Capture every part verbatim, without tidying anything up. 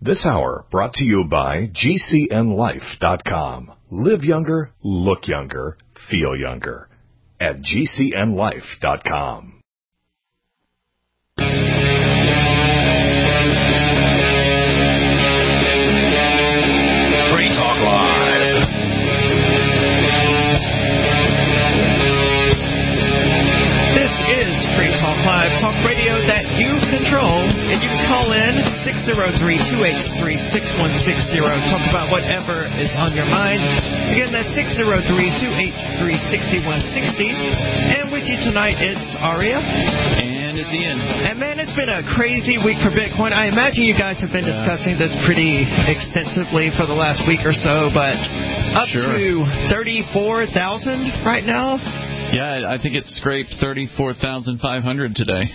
This hour brought to you by G C N life dot com. Live younger, look younger, feel younger at G C N life dot com. Free Talk Live. This is Free Talk Live, talk radio that you control, and you can call in six oh three, two eight three, six one six zero. Talk about whatever is on your mind. Again, that's six oh three, two eight three, six one six zero. And with you tonight, it's Aria. And it's Ian. And man, it's been a crazy week for Bitcoin. I imagine you guys have been yeah. discussing this pretty extensively for the last week or so, but up sure. to thirty-four thousand right now. Yeah, I think it scraped thirty-four thousand five hundred today.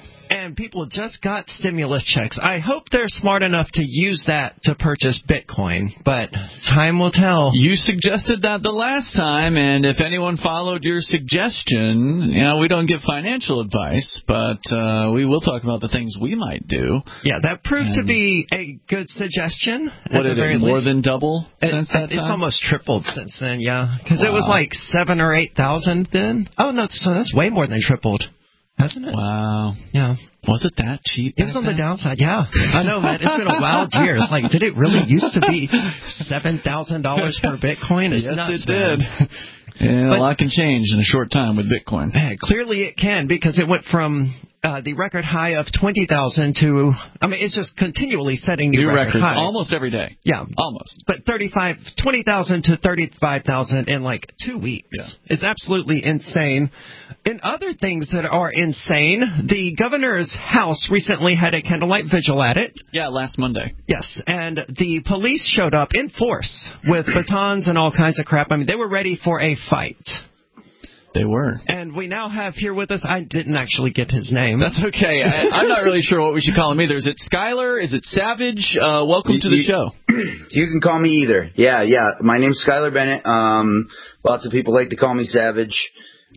And people just got stimulus checks. I hope they're smart enough to use that to purchase Bitcoin, but time will tell. You suggested that the last time, and if anyone followed your suggestion, you know, we don't give financial advice, but uh, we will talk about the things we might do. Yeah, that proved and to be a good suggestion. What did it, more than double it, since that it's time? It's almost tripled since then, yeah. Because wow. it was like seven or eight thousand then. Oh, no, so that's way more than tripled. Hasn't it? Wow. Yeah. Was it that cheap? It was on then? the downside, yeah. I know, man. It's been a wild year. It's like, did it really used to be seven thousand dollars per Bitcoin? It's yes, nuts, it did. Man. And but, a lot can change in a short time with Bitcoin. Man, clearly it can, because it went from uh, the record high of twenty thousand to, I mean, it's just continually setting new, new record records highs. almost every day. Yeah. Almost. But thirty-five, twenty thousand to thirty-five thousand in like two weeks. Yeah. It's absolutely insane. In other things that are insane, the governor's house recently had a candlelight vigil at it. Yeah, last Monday. Yes, and the police showed up in force with batons and all kinds of crap. I mean, they were ready for a fight. They were. And we now have here with us, I didn't actually get his name. That's okay. I, I'm not really sure what we should call him either. Is it Skylar? Is it Savage? Uh, welcome you, to the you, show. You can call me either. Yeah, yeah. My name's Skylar Bennett. Um, lots of people like to call me Savage.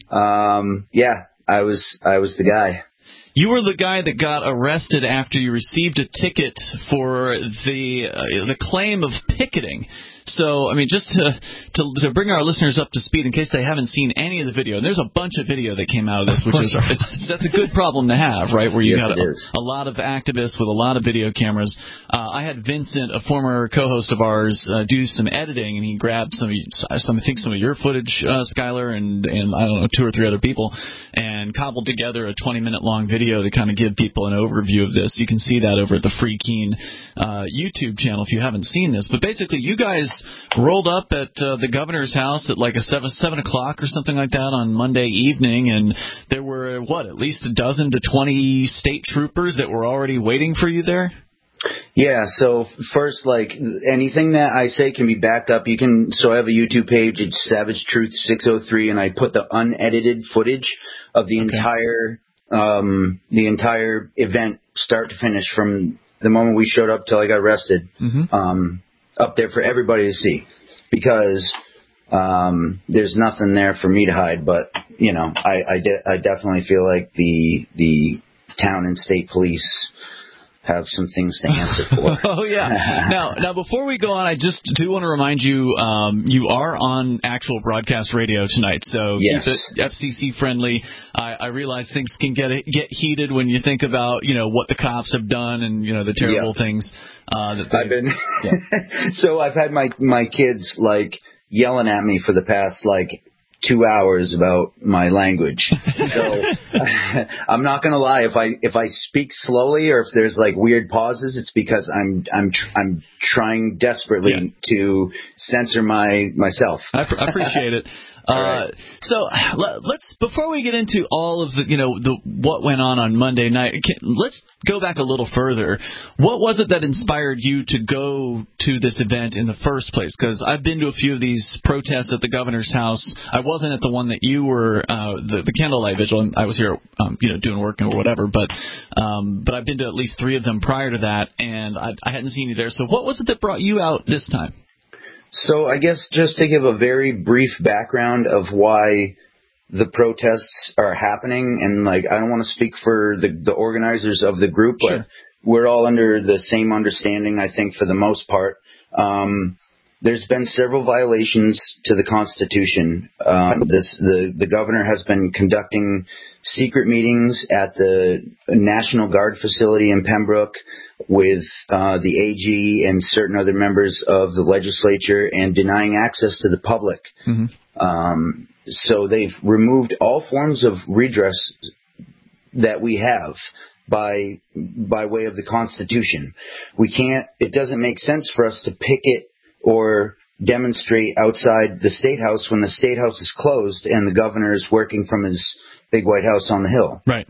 Um, yeah, I was I was the guy. You were the guy that got arrested after you received a ticket for the uh, the claim of picketing. So, I mean, just to, to to bring our listeners up to speed in case they haven't seen any of the video, and there's a bunch of video that came out of this, which is, is that's a good problem to have, right, where you yes, got a, a lot of activists with a lot of video cameras. Uh, I had Vincent, a former co-host of ours, uh, do some editing, and he grabbed some, some I think some of your footage, uh, Skylar, and, and, I don't know, two or three other people, and cobbled together a twenty-minute long video to kind of give people an overview of this. You can see that over at the Free Keen uh, YouTube channel if you haven't seen this. But basically, you guys rolled up at uh, the governor's house at like a seven seven o'clock or something like that on Monday evening, and there were what at least a dozen to twenty state troopers that were already waiting for you there. Yeah. So first, like anything that I say can be backed up. You can. So I have a YouTube page. It's Savage Truth six oh three, and I put the unedited footage of the okay. entire um, the entire event, start to finish, from the moment we showed up till I got arrested. Mm-hmm. Um, up there for everybody to see, because um, there's nothing there for me to hide. But, you know, I, I, de- I definitely feel like the the town and state police have some things to answer for. Oh, yeah. Now, now, before we go on, I just do want to remind you, um, you are on actual broadcast radio tonight, so yes. keep it F C C friendly. I, I realize things can get get heated when you think about, you know, what the cops have done and, you know, the terrible yeah. things. Uh, that I've been yeah. So I've had my my kids like yelling at me for the past like two hours about my language. So I'm not gonna lie, if I if I speak slowly or if there's like weird pauses, it's because I'm I'm tr- I'm trying desperately yeah. to censor my myself. I, pr- I appreciate it. Uh, right. So let, let's before we get into all of the you know the what went on on Monday night, can, let's go back a little further. What was it that inspired you to go to this event in the first place? Because I've been to a few of these protests at the governor's house. I wasn't at the one that you were, uh, the, the candlelight vigil. I was here, um, you know, doing work or whatever. But um, but I've been to at least three of them prior to that, and I, I hadn't seen you there. So what was it that brought you out this time? So I guess just to give a very brief background of why the protests are happening, and like I don't want to speak for the, the organizers of the group, sure. but we're all under the same understanding, I think, for the most part. Um, there's been several violations to the Constitution. Um, this, the, the governor has been conducting secret meetings at the National Guard facility in Pembroke with uh, the A G and certain other members of the legislature and denying access to the public. Mm-hmm. Um, so they've removed all forms of redress that we have by by way of the Constitution. We can't, it doesn't make sense for us to picket or demonstrate outside the State House when the State House is closed and the governor is working from his big White House on the Hill. Right.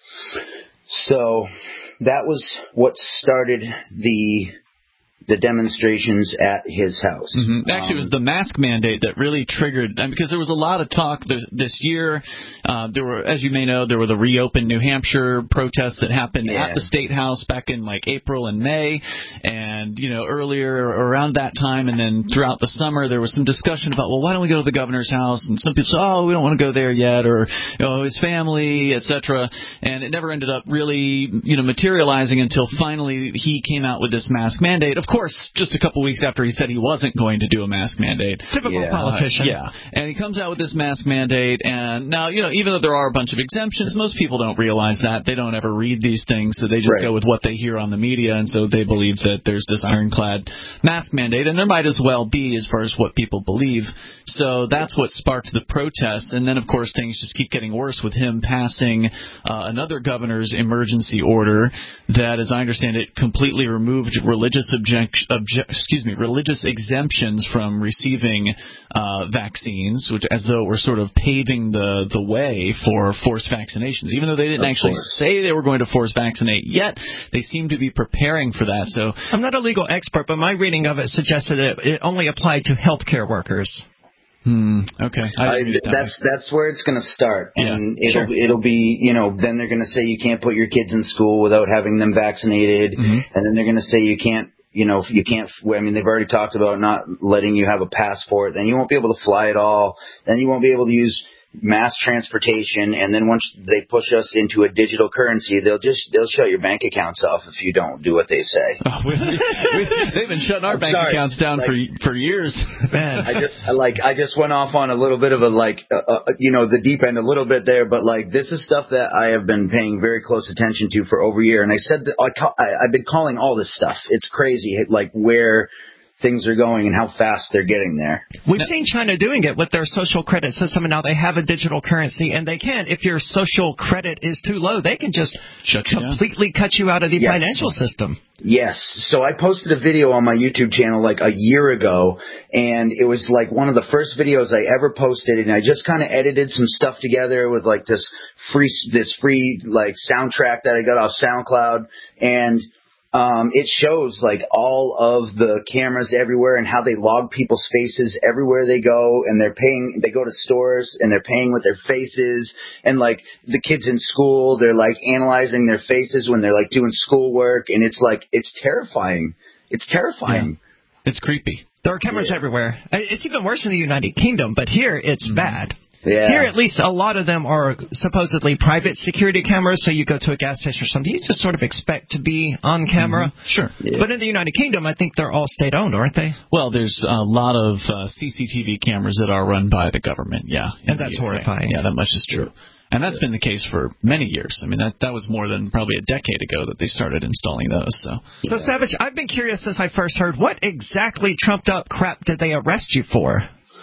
So that was what started the the demonstrations at his house. Mm-hmm. Actually, um, it was the mask mandate that really triggered, because there was a lot of talk th- this year. Uh, there were, as you may know, there were the Reopen New Hampshire protests that happened yeah. at the State House back in like April and May, and you know earlier around that time, and then throughout the summer there was some discussion about, well, why don't we go to the governor's house? And some people said, oh, we don't want to go there yet, or you know, his family, et cetera. And it never ended up really, you know, materializing until finally he came out with this mask mandate. Of course. Of course, just a couple weeks after he said he wasn't going to do a mask mandate. Typical yeah. politician. Uh, yeah. And he comes out with this mask mandate, and now, you know, even though there are a bunch of exemptions, most people don't realize that. They don't ever read these things, so they just right. go with what they hear on the media, and so they believe that there's this ironclad mask mandate, and there might as well be as far as what people believe. So that's what sparked the protests, and then, of course, things just keep getting worse with him passing uh, another governor's emergency order that, as I understand it, completely removed religious objections Obje- excuse me, religious exemptions from receiving uh, vaccines, which as though it were sort of paving the, the way for forced vaccinations. Even though they didn't of actually course. say they were going to force vaccinate yet, they seem to be preparing for that. So I'm not a legal expert, but my reading of it suggested it, it only applied to healthcare workers. Hmm. Okay. I I, that that's way. that's where it's going to start, and yeah, it'll sure. it'll be you know then they're going to say you can't put your kids in school without having them vaccinated, mm-hmm. and then they're going to say you can't. You know, you can't, I mean, they've already talked about not letting you have a passport. Then you won't be able to fly at all. Then you won't be able to use mass transportation. And then once they push us into a digital currency, they'll just, they'll shut your bank accounts off if you don't do what they say. Oh, we, we, they've been shutting our I'm bank sorry. accounts down like, for for years. Man, I just, I like, I just went off on a little bit of a, like, uh, uh, you know, the deep end a little bit there, but like, this is stuff that I have been paying very close attention to for over a year. And I said that I, I, I've been calling all this stuff. It's crazy, like where things are going and how fast they're getting there. We've seen China doing it with their social credit system, and now they have a digital currency, and they can. If your social credit is too low, they can just Shut completely cut you out of the yes. financial system. Yes. So I posted a video on my YouTube channel like a year ago, and it was like one of the first videos I ever posted, and I just kind of edited some stuff together with like this free, this free like soundtrack that I got off SoundCloud, and Um, it shows like all of the cameras everywhere and how they log people's faces everywhere they go, and they're paying, they go to stores and they're paying with their faces, and like the kids in school, they're like analyzing their faces when they're like doing schoolwork, and it's like, it's terrifying. It's terrifying. Yeah. It's creepy. There are cameras yeah. everywhere. It's even worse in the United Kingdom, but here it's mm-hmm. bad. Yeah. Here, at least, a lot of them are supposedly private security cameras, so you go to a gas station or something, you just sort of expect to be on camera. Mm-hmm. Sure. Yeah. But in the United Kingdom, I think they're all state-owned, aren't they? Well, there's a lot of uh, C C T V cameras that are run by the government, yeah. And that's horrifying. Yeah, that much is true. And that's been the case for many years. I mean, that that was more than probably a decade ago that they started installing those. So, so yeah. Savage, I've been curious since I first heard, what exactly trumped-up crap did they arrest you for?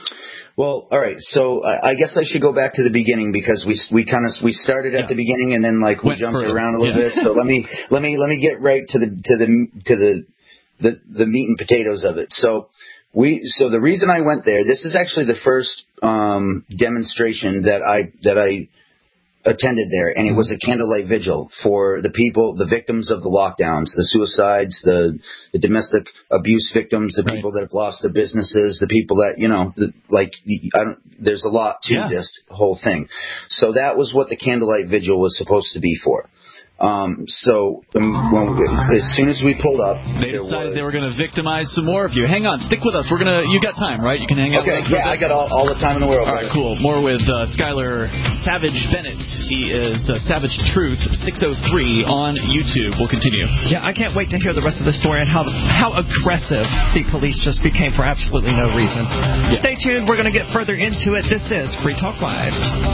Well, all right. So I, I guess I should go back to the beginning, because we we kind of we started at yeah. the beginning and then like we Went jumped further. around a little yeah. bit. So let me let me let me get right to the to the to the the, the meat and potatoes of it. So we so the reason I went there, this is actually the first um, demonstration that I that I attended there, and it was a candlelight vigil for the people, the victims of the lockdowns, the suicides, the, the domestic abuse victims, the people right. that have lost their businesses, the people that, you know, the, like, I don't, there's a lot to yeah. this whole thing. So that was what the candlelight vigil was supposed to be for. Um, so um, when we, as soon as we pulled up, they decided was, they were going to victimize some more of you. Hang on, stick with us. We're gonna. You got time, right? You can hang out. Okay, with us yeah, I got all, all the time in the world. All right, cool. More with uh, Skylar Savage Bennett. He is uh, Savage Truth six oh three on YouTube. We'll continue. Yeah, I can't wait to hear the rest of the story and how how aggressive the police just became for absolutely no reason. Yeah. Stay tuned. We're going to get further into it. This is Free Talk Live.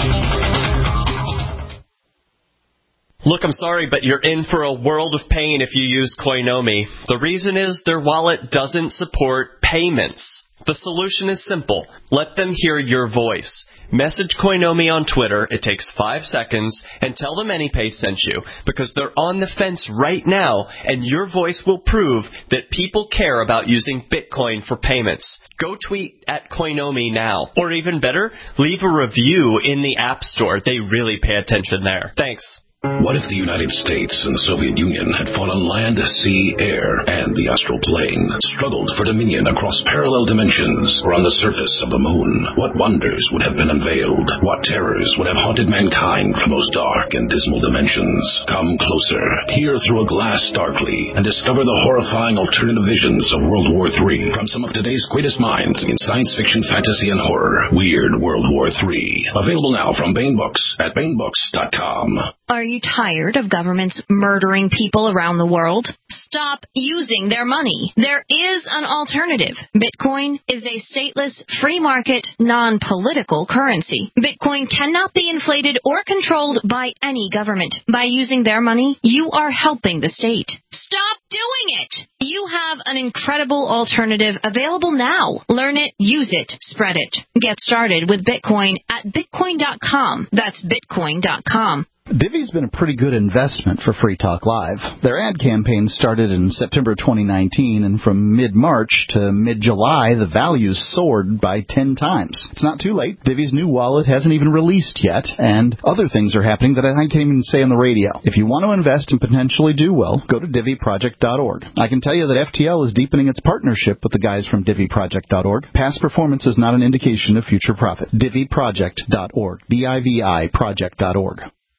Look, I'm sorry, but you're in for a world of pain if you use Coinomi. The reason is their wallet doesn't support payments. The solution is simple. Let them hear your voice. Message Coinomi on Twitter, it takes five seconds, and tell them AnyPay sent you, because they're on the fence right now, and your voice will prove that people care about using Bitcoin for payments. Go tweet at Coinomi now. Or even better, leave a review in the App Store. They really pay attention there. Thanks. What if the United States and Soviet Union had fought on land, sea, air, and the astral plane, struggled for dominion across parallel dimensions, or on the surface of the moon? What wonders would have been unveiled? What terrors would have haunted mankind from those dark and dismal dimensions? Come closer, peer through a glass darkly, and discover the horrifying alternative visions of World War Three from some of today's greatest minds in science fiction, fantasy, and horror. Weird World War Three. Available now from Baen Books at baen books dot com. Are you tired of governments murdering people around the world? Stop using their money. There is an alternative. Bitcoin is a stateless, free market, non-political currency. Bitcoin cannot be inflated or controlled by any government. By using their money, you are helping the state. Stop doing it! You have an incredible alternative available now. Learn it, use it, spread it. Get started with Bitcoin at bitcoin dot com. That's bitcoin dot com. Divi's been a pretty good investment for Free Talk Live. Their ad campaign started in September twenty nineteen, and from mid-March to mid-July, the values soared by ten times. It's not too late. Divi's new wallet hasn't even released yet, and other things are happening that I can't even say on the radio. If you want to invest and potentially do well, go to divi project dot org. I can tell you that F T L is deepening its partnership with the guys from divi project dot org. Past performance is not an indication of future profit. divi project dot org. D I V I project dot org.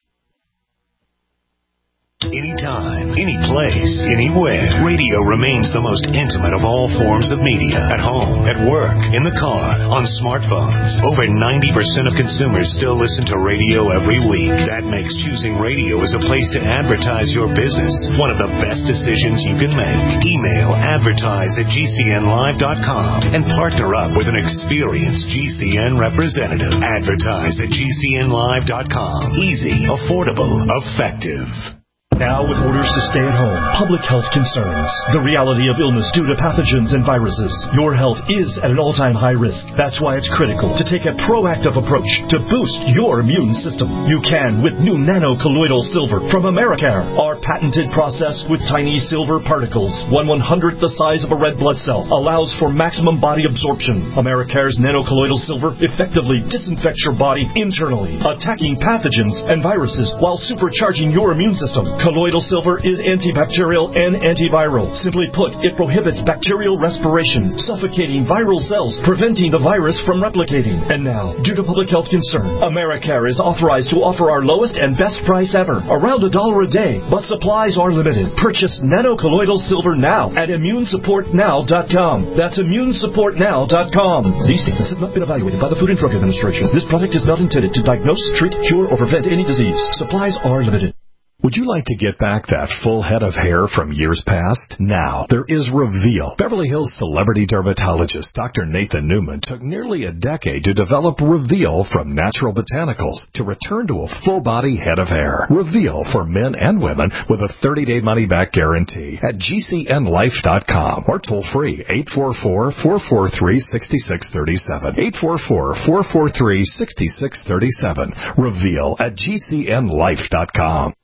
Anytime, any place, anywhere. Radio remains the most intimate of all forms of media. At home, at work, in the car, on smartphones. Over ninety percent of consumers still listen to radio every week. That makes choosing radio as a place to advertise your business one of the best decisions you can make. Email advertise at g c n live dot com and partner up with an experienced G C N representative. Advertise at g c n live dot com. Easy, affordable, effective. Now, with orders to stay at home, public health concerns, the reality of illness due to pathogens and viruses, your health is at an all-time high risk. That's why it's critical to take a proactive approach to boost your immune system. You can with new nano-colloidal silver from Americare, our patented process with tiny silver particles, one one-hundredth the size of a red blood cell, allows for maximum body absorption. Americare's nano-colloidal silver effectively disinfects your body internally, attacking pathogens and viruses while supercharging your immune system. Colloidal silver is antibacterial and antiviral. Simply put, it prohibits bacterial respiration, suffocating viral cells, preventing the virus from replicating. And now, due to public health concern, Americare is authorized to offer our lowest and best price ever, around a dollar a day, but supplies are limited. Purchase nano-colloidal silver now at immune support now dot com. That's immune support now dot com. These statements have not been evaluated by the Food and Drug Administration. This product is not intended to diagnose, treat, cure, or prevent any disease. Supplies are limited. Would you like to get back that full head of hair from years past? Now, there is Reveal. Beverly Hills celebrity dermatologist Doctor Nathan Newman took nearly a decade to develop Reveal from natural botanicals to return to a full-body head of hair. Reveal for men and women with a thirty-day money-back guarantee at g c n life dot com or toll-free eight four four, four four three, six six three seven. eight four four, four four three, six six three seven. Reveal at g c n life dot com.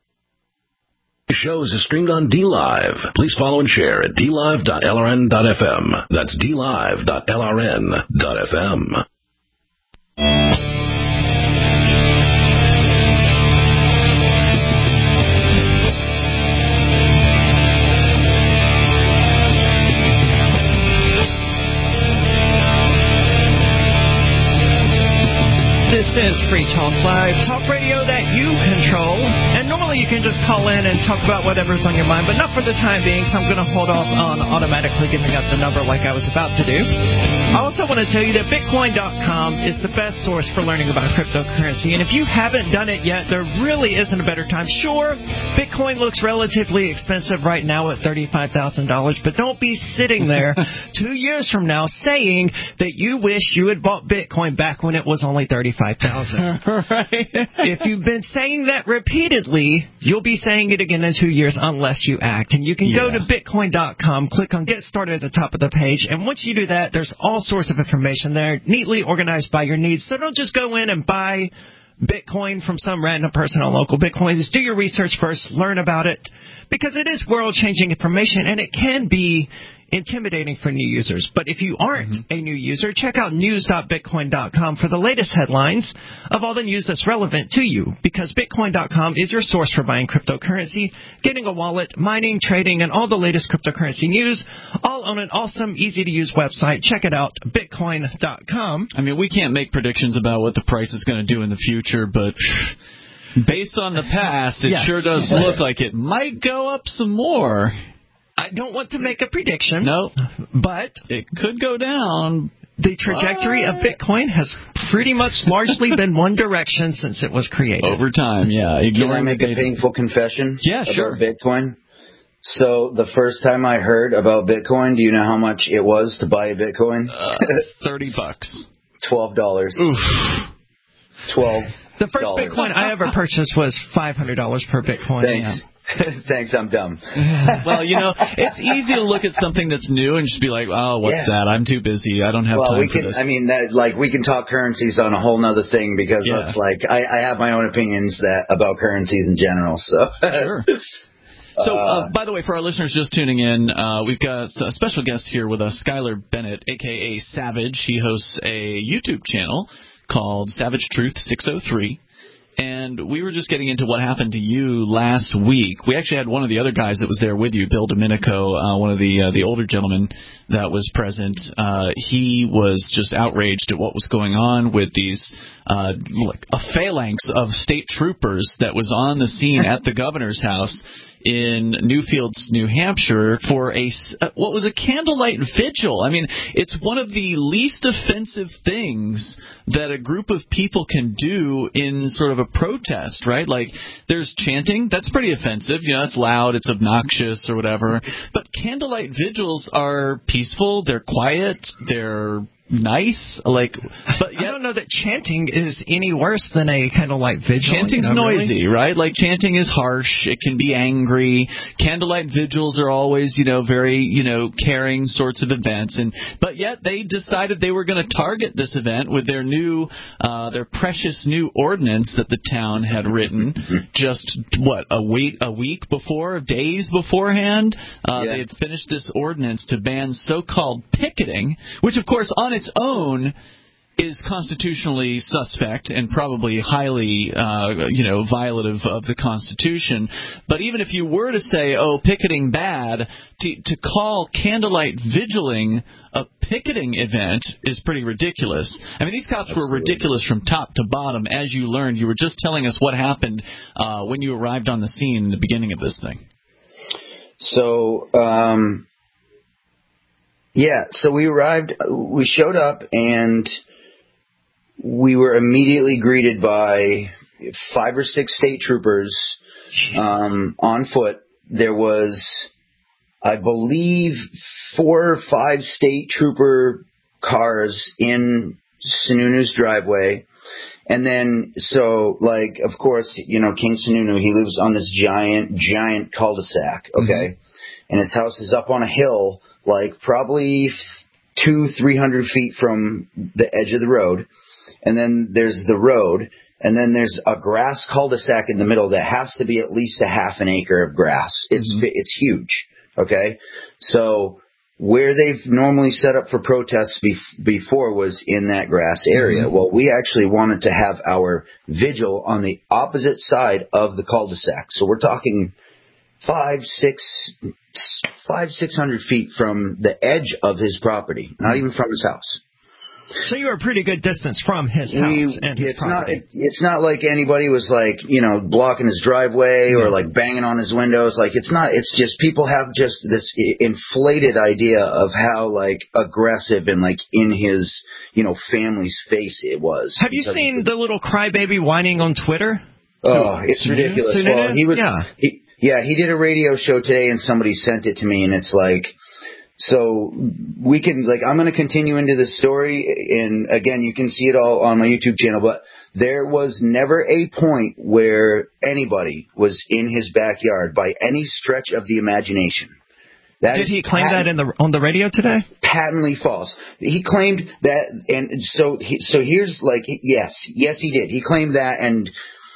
Shows is streamed on DLive. Please follow and share at d live dot l r n dot f m. That's d live dot l r n dot f m. This is Free Talk Live, talk radio that you control. And normally you can just call in and talk about whatever's on your mind, but not for the time being, so I'm going to hold off on automatically giving up the number like I was about to do. I also want to tell you that Bitcoin dot com is the best source for learning about cryptocurrency, and if you haven't done it yet, there really isn't a better time. Sure, Bitcoin looks relatively expensive right now at thirty-five thousand dollars, but don't be sitting there two years from now saying that you wish you had bought Bitcoin back when it was only thirty-five thousand dollars. Right? If you've been saying that repeatedly, you'll be saying it again in two years unless you act. And you can yeah. go to Bitcoin dot com, click on Get Started at the top of the page, and once you do that, there's all sorts of information there, neatly organized by your needs. So don't just go in and buy Bitcoin from some random person on local Bitcoin. Just do your research first, learn about it, because it is world-changing information, and it can be intimidating for new users. But if you aren't mm-hmm. a new user, check out news dot bitcoin dot com for the latest headlines of all the news that's relevant to you, because Bitcoin dot com is your source for buying cryptocurrency, getting a wallet, mining, trading, and all the latest cryptocurrency news, all on an awesome, easy-to-use website. Check it out, Bitcoin dot com. I mean, we can't make predictions about what the price is going to do in the future, but based on the past, it yes. sure does look like it might go up some more. I don't want to make a prediction. No, but it could go down. The trajectory of Bitcoin has pretty much largely been one direction since it was created. Over time, yeah. Can I make a painful confession? Yeah, about sure. Bitcoin? So the first time I heard about Bitcoin, do you know how much it was to buy a Bitcoin? Uh, Thirty bucks. Twelve dollars. Oof. Twelve. The first Bitcoin I ever purchased was five hundred dollars per Bitcoin. Thanks. Yeah. Thanks, I'm dumb. Well, you know, it's easy to look at something that's new and just be like, oh, what's yeah. that? I'm too busy. I don't have well, time we for can, this. I mean, that, like, we can talk currencies on a whole nother thing because yeah. that's like, I, I have my own opinions that about currencies in general. So. Sure. So, uh, by the way, for our listeners just tuning in, uh, we've got a special guest here with us, Skylar Bennett, a k a. Savage. He hosts a YouTube channel called Savage Truth six oh three. And we were just getting into what happened to you last week. We actually had one of the other guys that was there with you, Bill Domenico, uh, one of the uh, the older gentlemen that was present. Uh, he was just outraged at what was going on with these, uh, like a phalanx of state troopers that was on the scene at the governor's house in Newfields, New Hampshire, for a what was a candlelight vigil. I mean, it's one of the least offensive things that a group of people can do in sort of a protest, right? Like, there's chanting. That's pretty offensive. You know, it's loud, it's obnoxious or whatever. But candlelight vigils are peaceful, they're quiet, they're nice, like, but yet, I don't know that chanting is any worse than a candlelight vigil. Chanting's you know, noisy, really? right? Like, chanting is harsh. It can be angry. Candlelight vigils are always, you know, very, you know, caring sorts of events. And but yet they decided they were going to target this event with their new, uh, their precious new ordinance that the town had written just what a week, a week before, days beforehand. Uh, yeah. They had finished this ordinance to ban so-called picketing, which, of course, on its own is constitutionally suspect and probably highly, uh, you know, violative of the Constitution. But even if you were to say, oh, picketing bad, to, to call candlelight vigiling a picketing event is pretty ridiculous. I mean, these cops Absolutely. were ridiculous from top to bottom, as you learned. You were just telling us what happened uh, when you arrived on the scene in the beginning of this thing. So, um... Yeah, so we arrived, we showed up, and we were immediately greeted by five or six state troopers um, on foot. There was, I believe, four or five state trooper cars in Sununu's driveway. And then, so, like, of course, you know, King Sununu, he lives on this giant, giant cul-de-sac, okay? Mm-hmm. And his house is up on a hill, like probably two, three hundred feet from the edge of the road. And then there's the road. And then there's a grass cul-de-sac in the middle that has to be at least a half an acre of grass. It's mm-hmm. it's huge, okay? So where they've normally set up for protests bef- before was in that grass area. Mm-hmm. Well, we actually wanted to have our vigil on the opposite side of the cul-de-sac. So we're talking five, six, five, six hundred feet from the edge of his property, not even from his house. So you were a pretty good distance from his house we, and his it's property. Not, it, it's not like anybody was like, you know, blocking his driveway or like banging on his windows. Like, it's not. It's just people have just this inflated idea of how like aggressive and like in his, you know, family's face it was. Have you seen the little crybaby whining on Twitter? Oh, it's Sununu? ridiculous. Sununu? Well, he was. Yeah. He, yeah, he did a radio show today, and somebody sent it to me, and it's like. So we can, like, I'm going to continue into this story, and again, you can see it all on my YouTube channel, but there was never a point where anybody was in his backyard by any stretch of the imagination. That Did he claim patent, that in the on the radio today? Patently false. He claimed that, and so he, so here's, like, yes, yes he did. He claimed that and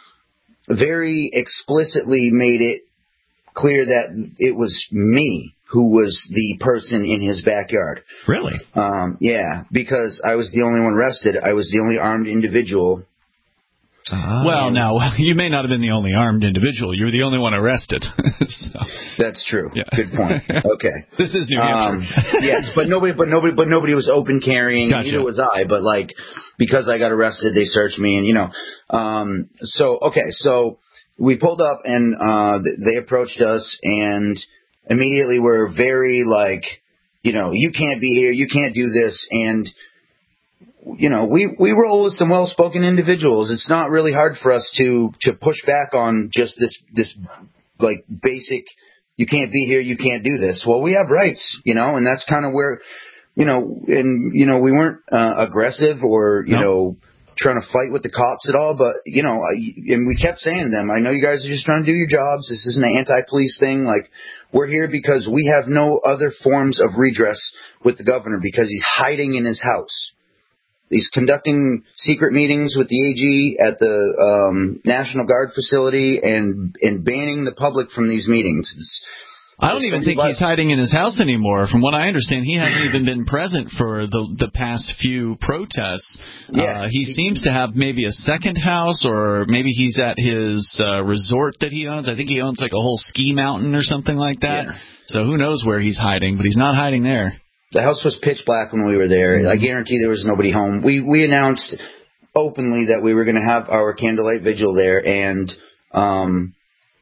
very explicitly made it clear that it was me who was the person in his backyard. Really? Um, yeah, because I was the only one arrested. I was the only armed individual. Uh, well, now, you may not have been the only armed individual. You were the only one arrested. so. That's true. Yeah. Good point. Okay. This is New Hampshire. Um, yes, but nobody, but nobody, but nobody was open carrying. Gotcha. Neither was I. But like, because I got arrested, they searched me, and you know. Um, so okay, so we pulled up, and uh, they approached us, and immediately we're very like, you know, you can't be here, you can't do this, and you know, we, we roll with some well-spoken individuals. It's not really hard for us to, to push back on just this, this like basic, you can't be here, you can't do this. Well, we have rights, you know, and that's kind of where, you know, and, you know, we weren't uh, aggressive or, you nope. know, trying to fight with the cops at all, but, you know, I, and we kept saying to them, I know you guys are just trying to do your jobs. This isn't an anti-police thing. Like, we're here because we have no other forms of redress with the governor because he's hiding in his house. He's conducting secret meetings with the A G at the um, National Guard facility and and banning the public from these meetings. It's, I don't even think he's hiding in his house anymore. From what I understand, he hasn't even been present for the the past few protests. Yeah. Uh, he seems to have maybe a second house, or maybe he's at his uh, resort that he owns. I think he owns like a whole ski mountain or something like that. Yeah. So who knows where he's hiding, but he's not hiding there. The house was pitch black when we were there. Mm-hmm. I guarantee there was nobody home. We we announced openly that we were going to have our candlelight vigil there, and um,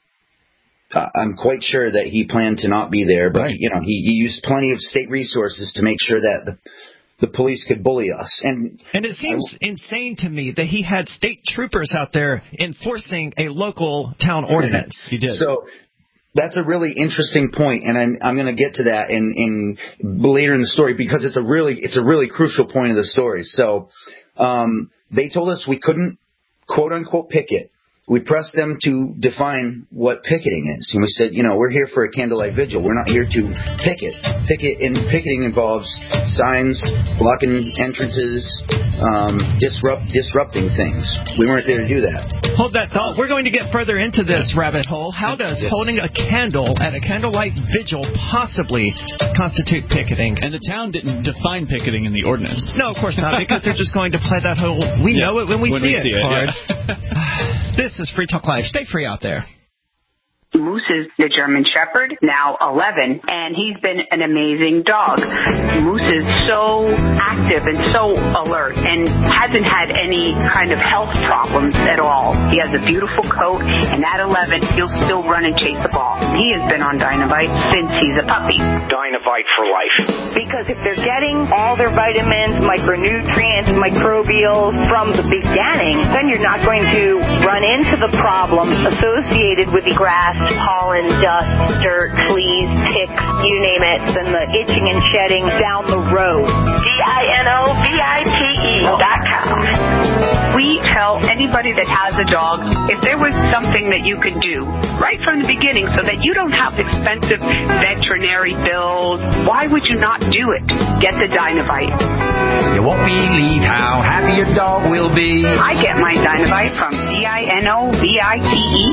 I'm quite sure that he planned to not be there. But right. you know, he, he used plenty of state resources to make sure that the the police could bully us. And and it seems I, insane to me that he had state troopers out there enforcing a local town ordinance. He did. So. That's a really interesting point, and I'm, I'm going to get to that in, in later in the story because it's a really it's a really crucial point of the story. So um, they told us we couldn't quote unquote picket. We pressed them to define what picketing is, and we said, you know, we're here for a candlelight vigil. We're not here to picket. Picket and picketing involves signs, blocking entrances, um, disrupt disrupting things. We weren't there to do that. Hold that thought. We're going to get further into this rabbit hole. How does yes. holding a candle at a candlelight vigil possibly constitute picketing? And the town didn't define picketing in the ordinance. No, of course not, because they're just going to play that whole "we yeah. know it when we when see we it" see it card. Yeah. This is Free Talk Live. Stay free out there. Moose is the German Shepherd, now eleven, and he's been an amazing dog. Moose is so active and so alert and hasn't had any kind of health problems at all. He has a beautiful coat, and at eleven, he'll still run and chase the ball. He has been on Dynovite since he's a puppy. Dynovite for life. Because if they're getting all their vitamins, micronutrients, microbials from the beginning, then you're not going to run into the problems associated with the grass, pollen, dust, dirt, fleas, ticks, you name it, and the itching and shedding down the road. D I N O V I T E dot com. We tell anybody that has a dog, if there was something that you could do right from the beginning so that you don't have expensive veterinary bills, why would you not do it? Get the Dynovite. You won't believe how happy your dog will be. I get my Dynovite from D I N O V I T E.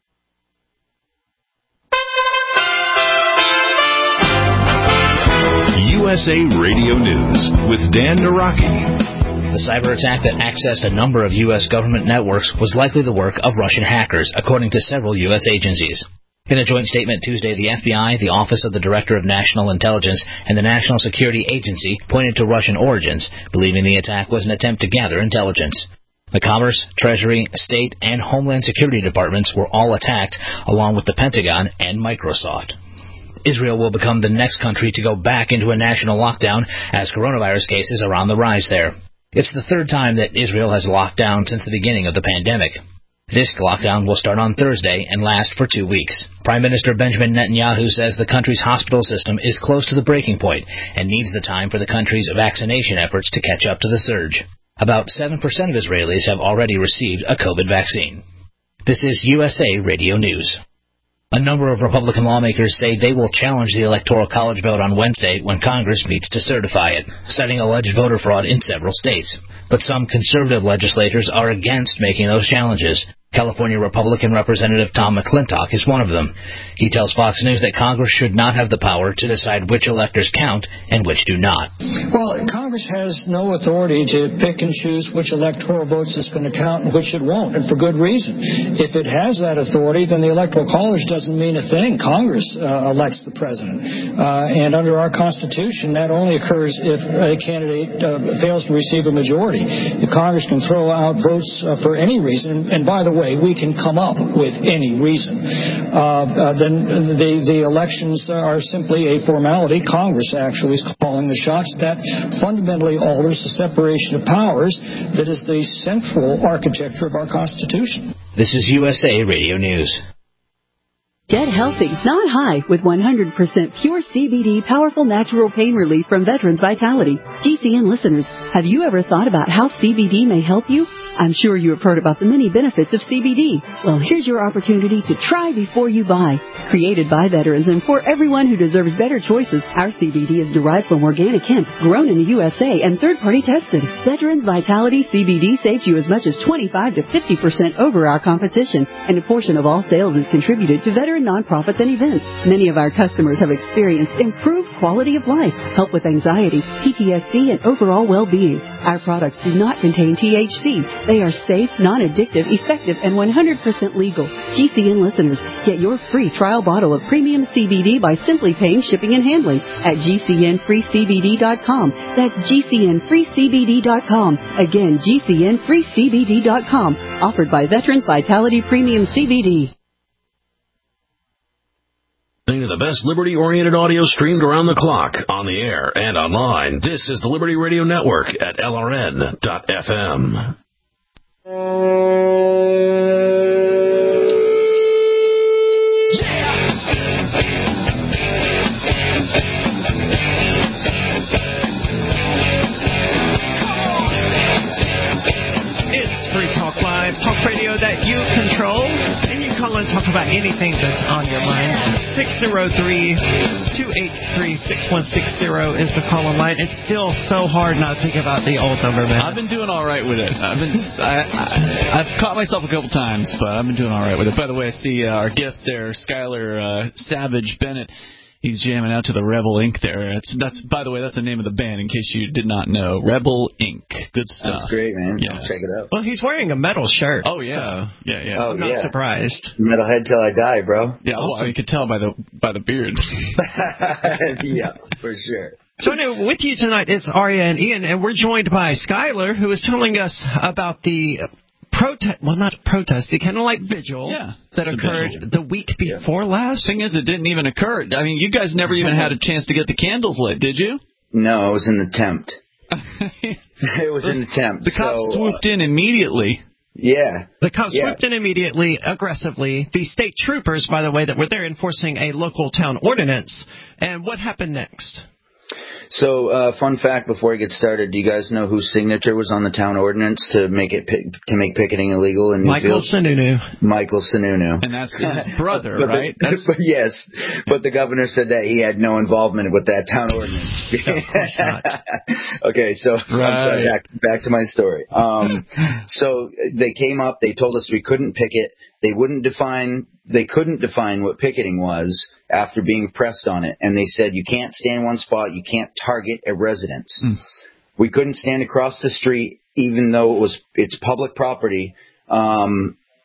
U S A Radio News with Dan Naraki. The cyber attack that accessed a number of U S government networks was likely the work of Russian hackers, according to several U S agencies. In a joint statement Tuesday, the F B I, the Office of the Director of National Intelligence, and the National Security Agency pointed to Russian origins, believing the attack was an attempt to gather intelligence. The Commerce, Treasury, State, and Homeland Security departments were all attacked, along with the Pentagon and Microsoft. Israel will become the next country to go back into a national lockdown as coronavirus cases are on the rise there. It's the third time that Israel has locked down since the beginning of the pandemic. This lockdown will start on Thursday and last for two weeks. Prime Minister Benjamin Netanyahu says the country's hospital system is close to the breaking point and needs the time for the country's vaccination efforts to catch up to the surge. About seven percent of Israelis have already received a COVID vaccine. This is U S A Radio News. A number of Republican lawmakers say they will challenge the Electoral College vote on Wednesday when Congress meets to certify it, citing alleged voter fraud in several states. But some conservative legislators are against making those challenges. California Republican Representative Tom McClintock is one of them. He tells Fox News that Congress should not have the power to decide which electors count and which do not. Well, Congress has no authority to pick and choose which electoral votes it's going to count and which it won't, and for good reason. If it has that authority, then the Electoral College doesn't mean a thing. Congress uh, elects the president. Uh, and under our Constitution, that only occurs if a candidate uh, fails to receive a majority. If Congress can throw out votes uh, for any reason, and by the way, we can come up with any reason, uh, uh, then the, the elections are simply a formality. Congress actually is calling the shots. That fundamentally alters the separation of powers that is the central architecture of our Constitution. This is U S A Radio News. Get healthy, not high, with one hundred percent pure C B D powerful natural pain relief from Veterans Vitality. G C N listeners, have you ever thought about how C B D may help you? I'm sure you have heard about the many benefits of C B D. Well, here's your opportunity to try before you buy. Created by veterans and for everyone who deserves better choices, our C B D is derived from organic hemp, grown in the U S A, and third-party tested. Veterans Vitality C B D saves you as much as twenty-five to fifty percent over our competition, and a portion of all sales is contributed to veteran nonprofits and events. Many of our customers have experienced improved quality of life, help with anxiety, P T S D, and overall well-being. Our products do not contain T H C. They are safe, non-addictive, effective, and one hundred percent legal. G C N listeners, get your free trial bottle of premium C B D by simply paying shipping and handling at G C N free C B D dot com. That's G C N free C B D dot com. Again, G C N free C B D dot com. Offered by Veterans Vitality Premium C B D. To the best liberty-oriented audio streamed around the clock, on the air, and online. This is the Liberty Radio Network at L R N dot F M. It's Free Talk Live, talk radio that you control. And you call and talk about anything that's on your mind. six oh three, two eight three, six one six oh is the call-in line. It's still so hard not to think about the old number, man. I've been doing all right with it. I've been, I, I, I've caught myself a couple times, but I've been doing all right with it. By the way, I see uh, our guest there, Skylar uh, Savage Bennett. He's jamming out to the Rebel Incorporated there. It's, that's, by the way, that's the name of the band, in case you did not know. Rebel Incorporated. Good stuff. That's great, man. Yeah. Check it out. Well, he's wearing a metal shirt. Oh, yeah. So yeah, yeah. Oh, I'm not yeah. surprised. Metalhead till I die, bro. Yeah, awesome. Well, you could tell by the by the beard. Yeah, for sure. So anyway, with you tonight is Aria and Ian, and we're joined by Skylar, who is telling us about the protest, well, not protest, the kind of like vigil yeah, that occurred vigil. the week before last. Thing is, it didn't even occur. I mean, you guys never even had a chance to get the candles lit, did you? No, it was an attempt. It was an attempt. The cops so, swooped in immediately. Yeah. The cops yeah. swooped in immediately, aggressively. The state troopers, by the way, that were there enforcing a local town ordinance. And what happened next? So, uh, fun fact before I get started, do you guys know whose signature was on the town ordinance to make it to make picketing illegal in Michael Newfield? Sununu. Michael Sununu. And that's his brother, but right? The, that's... But yes, but the governor said that he had no involvement with that town ordinance. No, of course not. Okay, so right. I'm sorry, back, back to my story. Um, so they came up, they told us we couldn't picket. They wouldn't define, they couldn't define what picketing was after being pressed on it. And they said, you can't stand in one spot, you can't target a residence. Mm. We couldn't stand across the street, even though it was, it's public property. Um,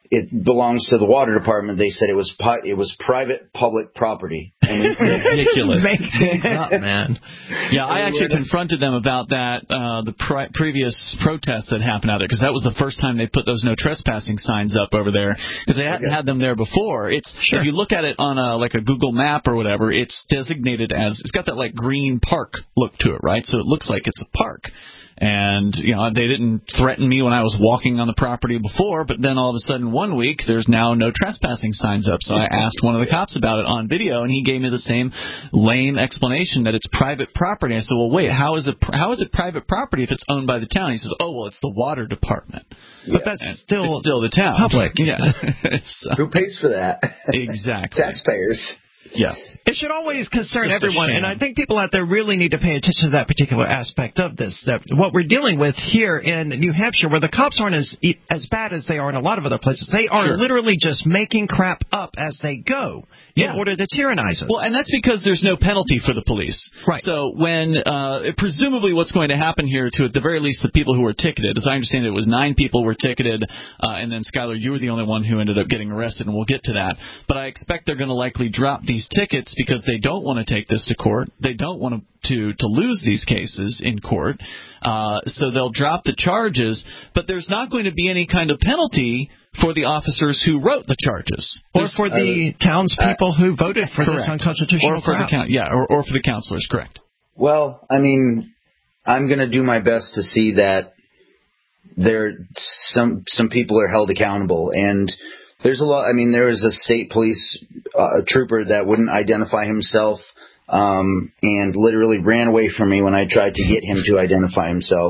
it belongs to the water department. They said it was pi- it was private public property. And ridiculous. Make things up, man. Yeah, I actually confronted them about that, uh, the pri- previous protests that happened out there, because that was the first time they put those no trespassing signs up over there, because they hadn't okay. had them there before. It's sure. If you look at it on a like a Google map or whatever, it's designated as, it's got that like green park look to it, right? So it looks like it's a park. And, you know, they didn't threaten me when I was walking on the property before, but then all of a sudden one week there's now no trespassing signs up. So I asked one of the cops about it on video, and he gave me the same lame explanation that it's private property. I said, well, wait, how is it how is it private property if it's owned by the town? He says, oh, well, it's the water department. But that's and still it's still the town. Public. Yeah. so, Who pays for that? Exactly. Taxpayers. Yeah. It should always concern everyone, and I think people out there really need to pay attention to that particular aspect of this. That what we're dealing with here in New Hampshire, where the cops aren't as as bad as they are in a lot of other places, they are sure. literally just making crap up as they go yeah. in order to tyrannize us. Well, and that's because there's no penalty for the police. Right. So when, uh, presumably what's going to happen here, to at the very least the people who were ticketed, as I understand it, it was nine people were ticketed, uh, and then, Skylar, you were the only one who ended up getting arrested, and we'll get to that. But I expect they're going to likely drop these tickets because they don't want to take this to court. They don't want to to, to lose these cases in court. Uh, so they'll drop the charges, but there's not going to be any kind of penalty for the officers who wrote the charges. Or there's, for the uh, townspeople uh, who voted for correct. this unconstitutional or for crap. the count, Yeah, or, or for the counselors, correct. Well, I mean, I'm going to do my best to see that there some some people are held accountable, and there's a lot. I mean, there was a state police uh, trooper that wouldn't identify himself um, and literally ran away from me when I tried to get him to identify himself.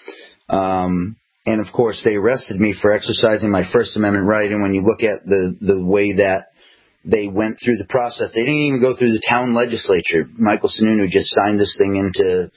Um, and, of course, they arrested me for exercising my First Amendment right. And when you look at the, the way that they went through the process, they didn't even go through the town legislature. Michael Sununu just signed this thing into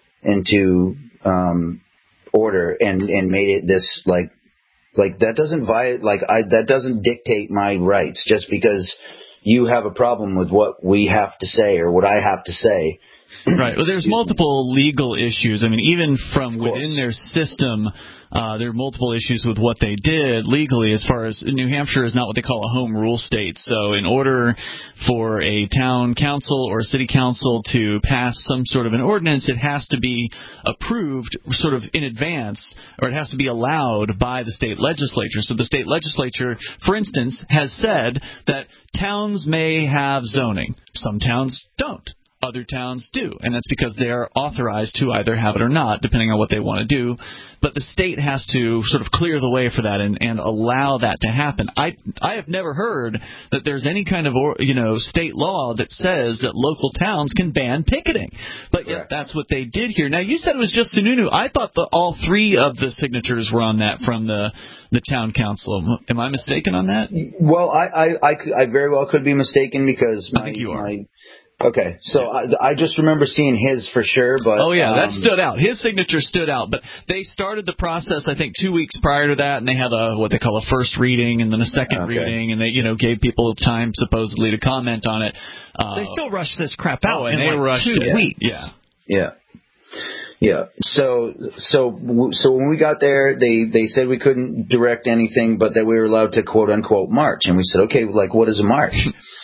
into um, order and, and made it this, like, Like that doesn't violate, like I, that doesn't dictate my rights just because you have a problem with what we have to say or what I have to say. Right. Well, there's multiple legal issues. I mean, even from within their system, uh, there are multiple issues with what they did legally. As far as New Hampshire is not what they call a home rule state. So, in order for a town council or a city council to pass some sort of an ordinance, it has to be approved sort of in advance, or it has to be allowed by the state legislature. So, the state legislature, for instance, has said that towns may have zoning. Some towns don't. Other towns do, and that's because they are authorized to either have it or not, depending on what they want to do. But the state has to sort of clear the way for that and, and allow that to happen. I I have never heard that there's any kind of or, you know state law that says that local towns can ban picketing, but yet that's what they did here. Now you said it was just Sununu. I thought that all three of the signatures were on that from the the town council. Am I mistaken on that? Well, I I, I, could, I very well could be mistaken because my, I think you are. My, Okay, so I, I just remember seeing his for sure, but oh yeah, um, that stood out. His signature stood out, but they started the process I think two weeks prior to that, and they had a what they call a first reading and then a second okay. reading, and they you know gave people time supposedly to comment on it. Uh, they still rushed this crap out oh, and in they like rushed two it. weeks. Yeah, yeah, yeah. So so so when we got there, they they said we couldn't direct anything, but that we were allowed to quote unquote march, and we said okay, like what is a march?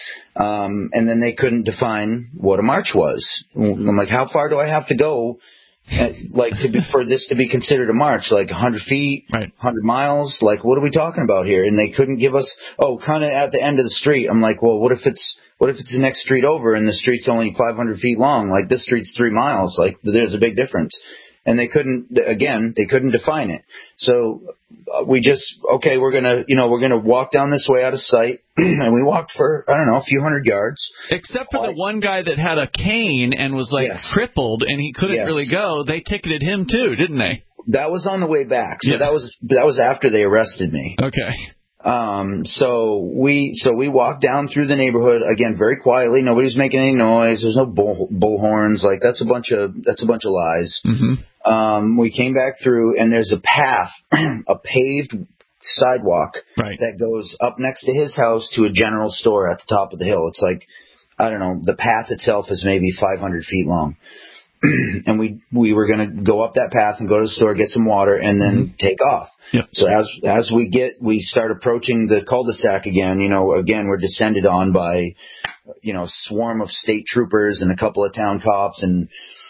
Um, and then they couldn't define what a march was. I'm like, how far do I have to go, at, like, to be, for this to be considered a march? Like one hundred feet, right. one hundred miles? Like, what are we talking about here? And they couldn't give us, oh, kind of at the end of the street. I'm like, well, what if it's what if it's the next street over and the street's only five hundred feet long? Like, this street's three miles. Like, there's a big difference. And they couldn't, again, they couldn't define it. So uh, we just, okay, we're going to, you know, we're going to walk down this way out of sight. And we walked for, I don't know, a few hundred yards. Except for uh, the one guy that had a cane and was, like, yes. crippled and he couldn't yes. really go. They ticketed him, too, didn't they? That was on the way back. So yeah. that was that was after they arrested me. Okay. Um, so we so we walked down through the neighborhood again very quietly. Nobody's making any noise. There's no bull, bullhorns. Like that's a bunch of that's a bunch of lies. Mm-hmm. Um, we came back through, and there's a path, a paved sidewalk right. that goes up next to his house to a general store at the top of the hill. It's like I don't know. The path itself is maybe five hundred feet long. and we we were going to go up that path and go to the store, get some water, and then mm-hmm. take off. Yep. So as as we get, we start approaching the cul-de-sac again. You know, again we're descended on by, you know, swarm of state troopers and a couple of town cops. And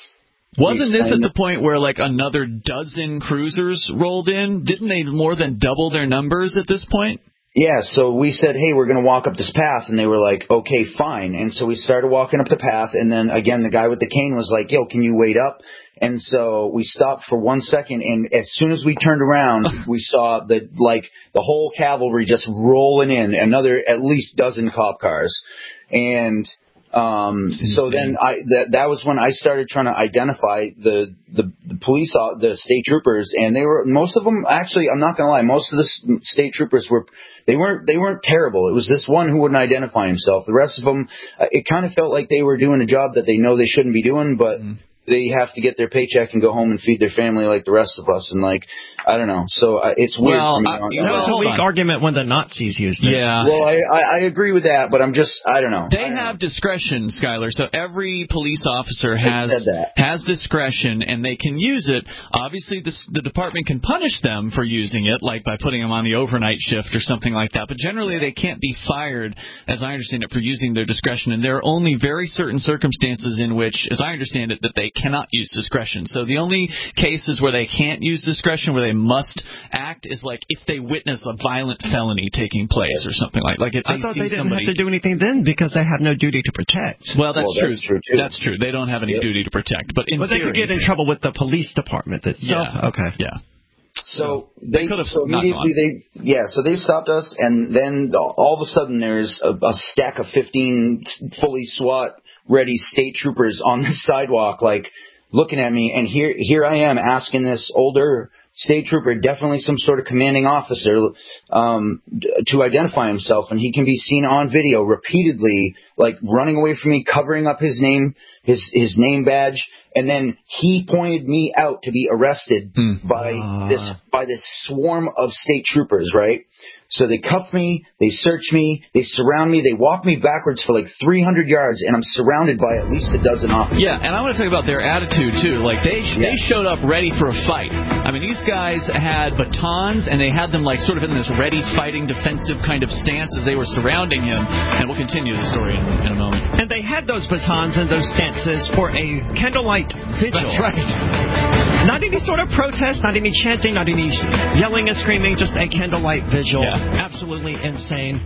wasn't this at the point where like another dozen cruisers rolled in? Didn't they more than double their numbers at this point? Yeah, so we said, hey, we're going to walk up this path, and they were like, okay, fine. And so we started walking up the path, and then, again, the guy with the cane was like, yo, can you wait up? And so we stopped for one second, and as soon as we turned around, we saw the, like, the whole cavalry just rolling in, another at least dozen cop cars. And um so then I that that was when I started trying to identify the the, the police the state troopers, and they were most of them actually, I'm not gonna lie, most of the state troopers were they weren't they weren't terrible. It was this one who wouldn't identify himself. The rest of them, uh, it kind of felt like they were doing a job that they know they shouldn't be doing, but mm. they have to get their paycheck and go home and feed their family like the rest of us. And like, I don't know. So uh, it's weird well, for me. I, that was a weak on. argument when the Nazis used it. Yeah. Well, I, I, I agree with that, but I'm just, I don't know. They don't have know. discretion, Skylar. So every police officer has has discretion, and they can use it. Obviously, the, the department can punish them for using it, like by putting them on the overnight shift or something like that. But generally, they can't be fired, as I understand it, for using their discretion. And there are only very certain circumstances in which, as I understand it, that they cannot use discretion. So the only cases where they can't use discretion, where they must act, is like if they witness a violent felony taking place or something like like if they I thought see they didn't somebody have to do anything then because they have no duty to protect. Well, that's, well, true. that's true. Too. That's true. They don't have any yep. duty to protect. But in well, theory, they could get in trouble with the police department itself. Yeah. Okay. Yeah. So, so they, they could have so immediately they yeah so they stopped us, and then all of a sudden there's a, a stack of fifteen fully SWAT ready state troopers on the sidewalk, like looking at me, and here here I am asking this older state trooper, definitely some sort of commanding officer, um, to identify himself, and he can be seen on video repeatedly, like running away from me, covering up his name, his his name badge, and then he pointed me out to be arrested hmm. by uh. this by this swarm of state troopers, right? So they cuff me, they search me, they surround me, they walk me backwards for like three hundred yards, and I'm surrounded by at least a dozen officers. Yeah, and I want to talk about their attitude, too. Like, they yeah. they showed up ready for a fight. I mean, these guys had batons, and they had them, like, sort of in this ready, fighting, defensive kind of stance as they were surrounding him. And we'll continue the story in, in a moment. And they had those batons and those stances for a candlelight vigil. That's right. Not any sort of protest, not any chanting, not any yelling and screaming, just a candlelight vigil. Yeah. Absolutely insane.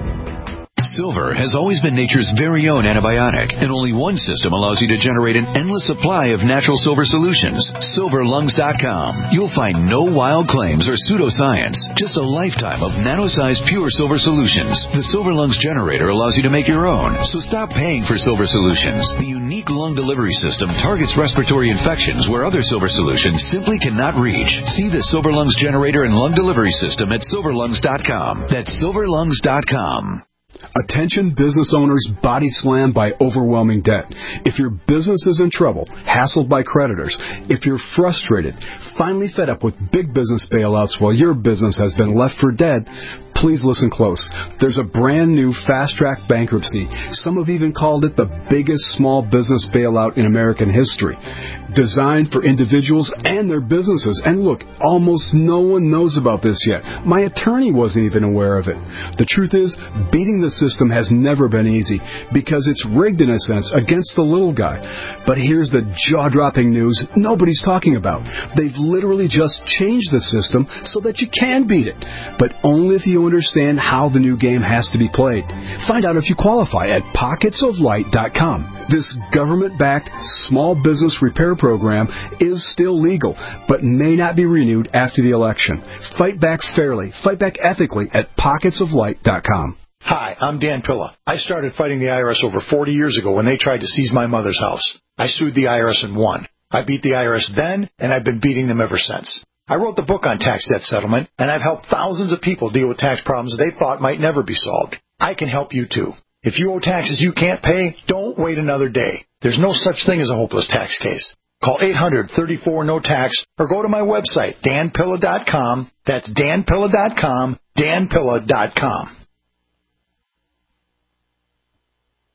Silver has always been nature's very own antibiotic, and only one system allows you to generate an endless supply of natural silver solutions. silver lungs dot com. You'll find no wild claims or pseudoscience, just a lifetime of nano-sized pure silver solutions. The Silver Lungs generator allows you to make your own, so stop paying for silver solutions. The unique lung delivery system targets respiratory infections where other silver solutions simply cannot reach. See the Silver Lungs generator and lung delivery system at silver lungs dot com. That's silver lungs dot com. Attention business owners body slammed by overwhelming debt. If your business is in trouble, hassled by creditors, if you're frustrated, finally fed up with big business bailouts while your business has been left for dead, please listen close. There's a brand new fast-track bankruptcy. Some have even called it the biggest small business bailout in American history. Designed for individuals and their businesses. And look, almost no one knows about this yet. My attorney wasn't even aware of it. The truth is, beating the system has never been easy because it's rigged in a sense against the little guy. But here's the jaw-dropping news nobody's talking about. They've literally just changed the system so that you can beat it, but only if you understand how the new game has to be played. Find out if you qualify at pockets of light dot com. This government-backed small business repair program is still legal, but may not be renewed after the election. Fight back fairly, fight back ethically at pockets of light dot com. Hi, I'm Dan Pilla. I started fighting the I R S over forty years ago when they tried to seize my mother's house. I sued the I R S and won. I beat the I R S then, and I've been beating them ever since. I wrote the book on tax debt settlement, and I've helped thousands of people deal with tax problems they thought might never be solved. I can help you, too. If you owe taxes you can't pay, don't wait another day. There's no such thing as a hopeless tax case. Call eight hundred, thirty-four, no tax or go to my website, dan pilla dot com. That's dan pilla dot com, dan pilla dot com.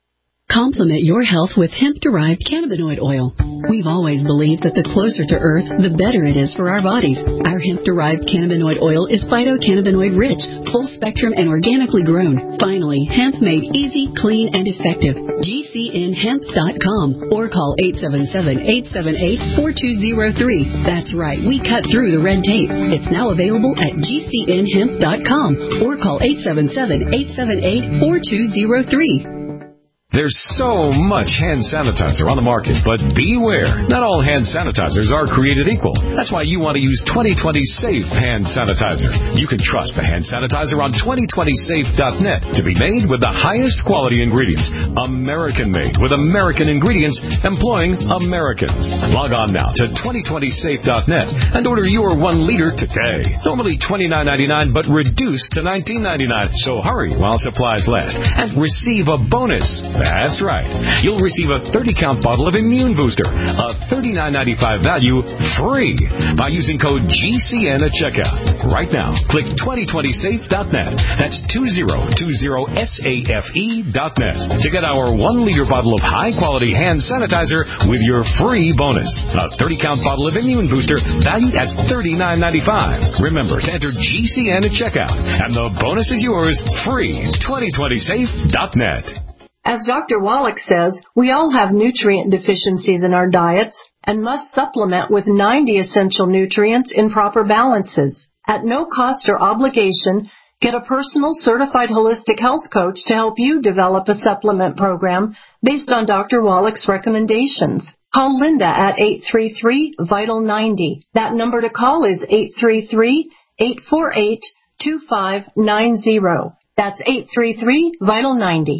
Complement your health with hemp-derived cannabinoid oil. We've always believed that the closer to Earth, the better it is for our bodies. Our hemp-derived cannabinoid oil is phytocannabinoid-rich, full-spectrum, and organically grown. Finally, hemp made easy, clean, and effective. G C N hemp dot com or call eight seven seven, eight seven eight, four two zero three. That's right, we cut through the red tape. It's now available at G C N hemp dot com or call eight seven seven, eight seven eight, four two zero three. There's so much hand sanitizer on the market, but beware. Not all hand sanitizers are created equal. That's why you want to use twenty twenty Safe Hand Sanitizer. You can trust the hand sanitizer on twenty twenty safe dot net to be made with the highest quality ingredients. American-made with American ingredients employing Americans. Log on now to twenty twenty safe dot net and order your one liter today. Normally twenty-nine ninety-nine, but reduced to nineteen ninety-nine. So hurry while supplies last and receive a bonus. That's right. You'll receive a thirty count bottle of Immune Booster, a thirty-nine ninety-five value, free by using code G C N at checkout. Right now, click twenty twenty safe dot net. That's two zero two zero safe dot net to get our one liter bottle of high-quality hand sanitizer with your free bonus. A thirty count bottle of Immune Booster valued at thirty-nine ninety-five. Remember to enter G C N at checkout, and the bonus is yours free. twenty twenty safe dot net. As Doctor Wallach says, we all have nutrient deficiencies in our diets and must supplement with ninety essential nutrients in proper balances. At no cost or obligation, get a personal certified holistic health coach to help you develop a supplement program based on Doctor Wallach's recommendations. Call Linda at eight three three, vital ninety. That number to call is eight three three, eight four eight, two five nine zero. That's eight three three, vital ninety.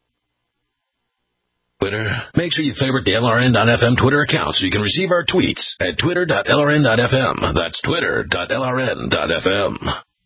Twitter. Make sure you favorite the L R N dot F M Twitter account so you can receive our tweets at twitter dot L R N dot F M. That's twitter dot L R N dot F M.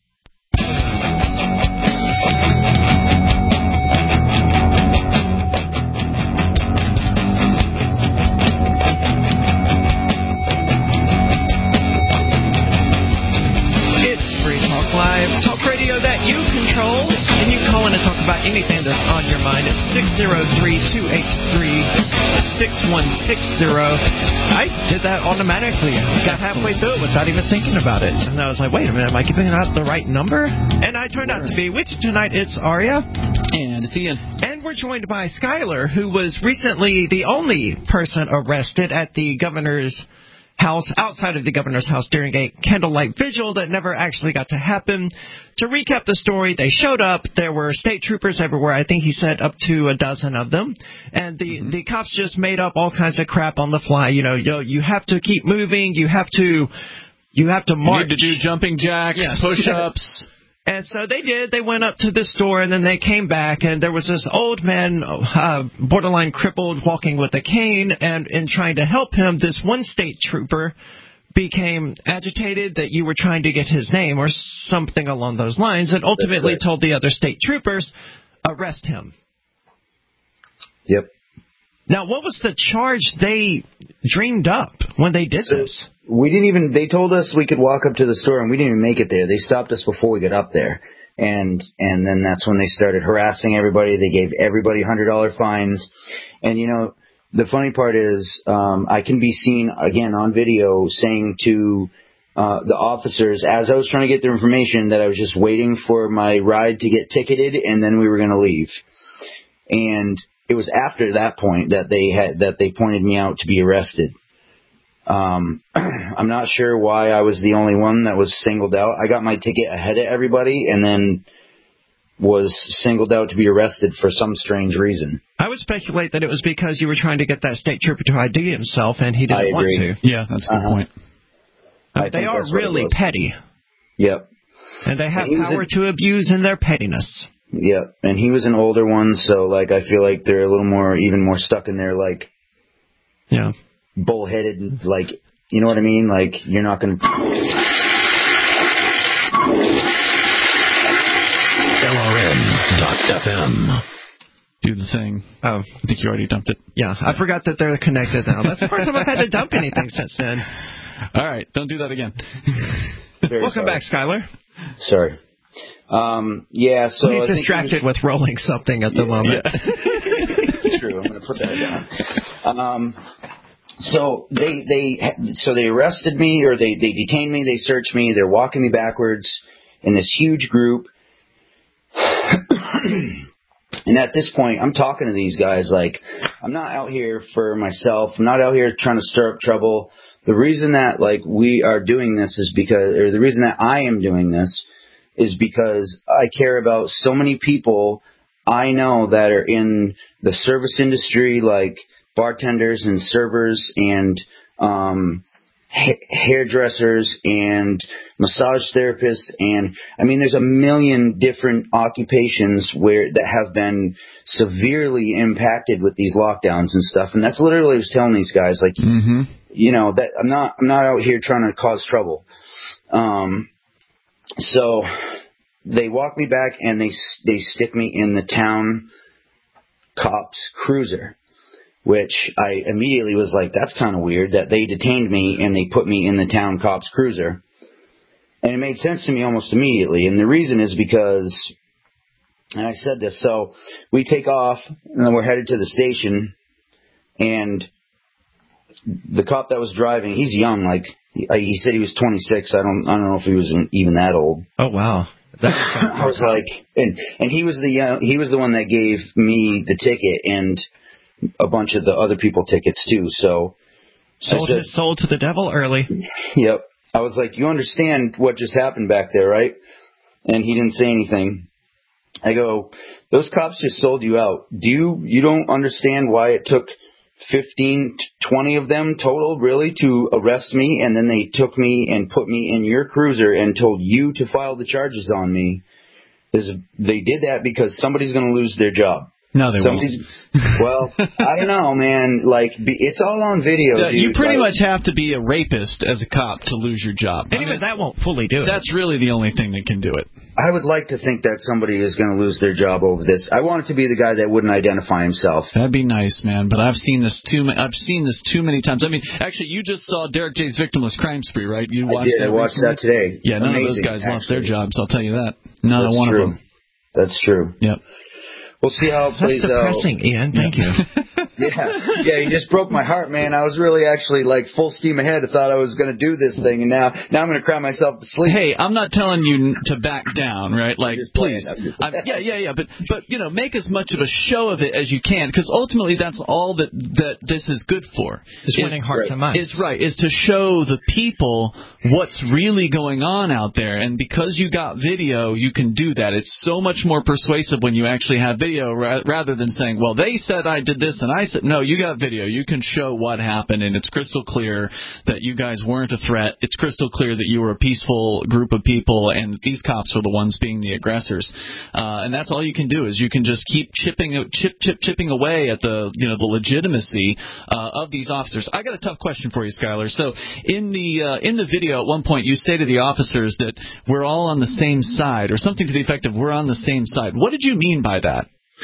It's Free Talk Live, talk radio that you control. And you can call in and talk about anything that's on your mind. It's six zero three, two eight three, six one six zero. I did that automatically. Got halfway through it without even thinking about it. And I was like, wait a minute, am I giving out the right number? And I turned out to be, which tonight it's Aria. And it's Ian. And we're joined by Skylar, who was recently the only person arrested at the governor's house, outside of the governor's house during a candlelight vigil that never actually got to happen. To recap the story, they showed up. There were state troopers everywhere. I think he said up to a dozen of them. And the, mm-hmm. the cops just made up all kinds of crap on the fly. You know, you, you have to keep moving. You have to, you have to march. You need to do jumping jacks, yes. push-ups. And so they did. They went up to the store, and then they came back, and there was this old man, uh, borderline crippled, walking with a cane, and in trying to help him, this one state trooper became agitated that you were trying to get his name or something along those lines, and ultimately right. told the other state troopers, arrest him. Yep. Now, what was the charge they dreamed up when they did so, this? We didn't even, they told us we could walk up to the store, and we didn't even make it there. They stopped us before we got up there. And and then that's when they started harassing everybody. They gave everybody one hundred dollars fines. And, you know, the funny part is um, I can be seen, again, on video saying to uh, the officers, as I was trying to get their information, that I was just waiting for my ride to get ticketed, and then we were going to leave. And it was after that point that they had that they pointed me out to be arrested. Um, I'm not sure why I was the only one that was singled out. I got my ticket ahead of everybody and then was singled out to be arrested for some strange reason. I would speculate that it was because you were trying to get that state trooper to I D himself and he didn't I want agree. to. Yeah, that's a good uh-huh. point. Uh, they are really petty. Yep. And they have and power a, to abuse in their pettiness. Yep. And he was an older one, so like I feel like they're a little more, even more stuck in their like... Yeah. bullheaded, like, you know what I mean? Like, you're not going to... L R N dot F M. Do the thing. Oh. I think you already dumped it. Yeah, I forgot that they're connected now. That's the first time I've had to dump anything since then. All right, don't do that again. Welcome sorry. back, Skylar. Sorry. Um, yeah, so... He's I distracted think was... with rolling something at the yeah. moment. Yeah. true. I'm going to put that down. Um, so they they so they arrested me, or they they detained me. They searched me. They're walking me backwards in this huge group. And at this point, I'm talking to these guys like, I'm not out here for myself. I'm not out here trying to stir up trouble. The reason that like we are doing this is because, or the reason that I am doing this is because I care about so many people I know that are in the service industry, like bartenders and servers and um, ha- hairdressers and massage therapists, and I mean, there's a million different occupations where that have been severely impacted with these lockdowns and stuff. And that's literally what I was telling these guys, like, mm-hmm. you know, that I'm not, I'm not out here trying to cause trouble. Um, so they walk me back and they they stick me in the town cops cruiser, which I immediately was like, that's kind of weird that they detained me and they put me in the town cops cruiser. And it made sense to me almost immediately. And the reason is because, and I said this, so we take off and then we're headed to the station, and the cop that was driving, he's young, like he, he said he was twenty-six. I don't I don't know if he was even that old. Oh wow. I was like, and and he was the uh, he was the one that gave me the ticket and a bunch of the other people tickets too. So sold said, his soul to the devil early. Yep. I was like, you understand what just happened back there, right? And he didn't say anything. I go, those cops just sold you out. Do you, you don't understand why it took fifteen, twenty of them total, really, to arrest me, and then they took me and put me in your cruiser and told you to file the charges on me? There's a, they did that because somebody's going to lose their job. No, they Somebody's, won't. Well, I don't know, man. Like, be, it's all on video, uh, dude. You pretty like, much have to be a rapist as a cop to lose your job. And I mean, even that won't fully do it. That's really the only thing that can do it. I would like to think that somebody is going to lose their job over this. I want it to be the guy that wouldn't identify himself. That'd be nice, man. But I've seen this too. I've seen this too many times. I mean, actually, you just saw Derek J's Victimless Crime Spree, right? You watched I did. That I watched recently? that today. Yeah, none Amazing, of those guys actually. lost their jobs. I'll tell you that. Not That's one true. of them. That's true. Yep. We'll see how it plays That's depressing, out. Ian. Thank you. Yeah, yeah, you just broke my heart, man. I was really actually like full steam ahead. I thought I was going to do this thing, and now now I'm going to cry myself to sleep. Hey, I'm not telling you to back down, right? Like, please. I'm, yeah, yeah, yeah. But but you know, make as much of a show of it as you can, because ultimately that's all that that this is good for. Is winning hearts right. and minds. Is right. Is to show the people what's really going on out there, and because you got video, you can do that. It's so much more persuasive when you actually have video, ra- rather than saying, well, they said I did this and I said, no, you got video. You can show what happened, and it's crystal clear that you guys weren't a threat. It's crystal clear that you were a peaceful group of people, and these cops are the ones being the aggressors. Uh, and that's all you can do, is you can just keep chipping, chip, chip, chipping away at the, you know, the legitimacy uh, of these officers. I got a tough question for you, Skylar. So in the uh, in the video, at one point, you say to the officers that we're all on the same side, or something to the effect of we're on the same side. What did you mean by that?